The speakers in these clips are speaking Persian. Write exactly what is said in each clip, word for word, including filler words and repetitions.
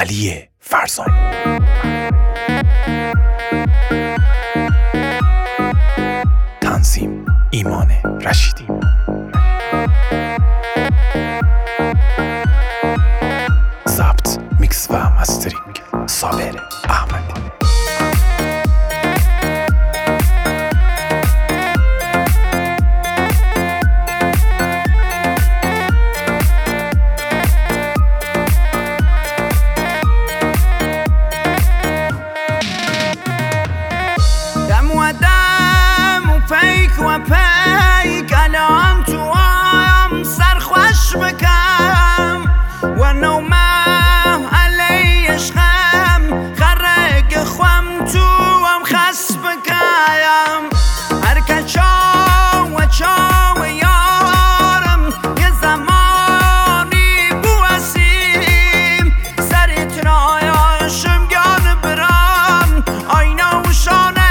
علی فرزان. تنظیم ایمان رشیدی. ضبط، میکس و مسترینگ صابر احمدی. و پی کلام تو هم سرخوش بکم و نومه علی عشقم خرق خوام تو هم خس بکم هر کچا و چا و یارم یه زمانی بوسیم سریت رایاشم گان برام آینه و شانه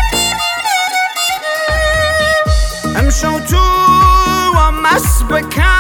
امشو تو و مس بکن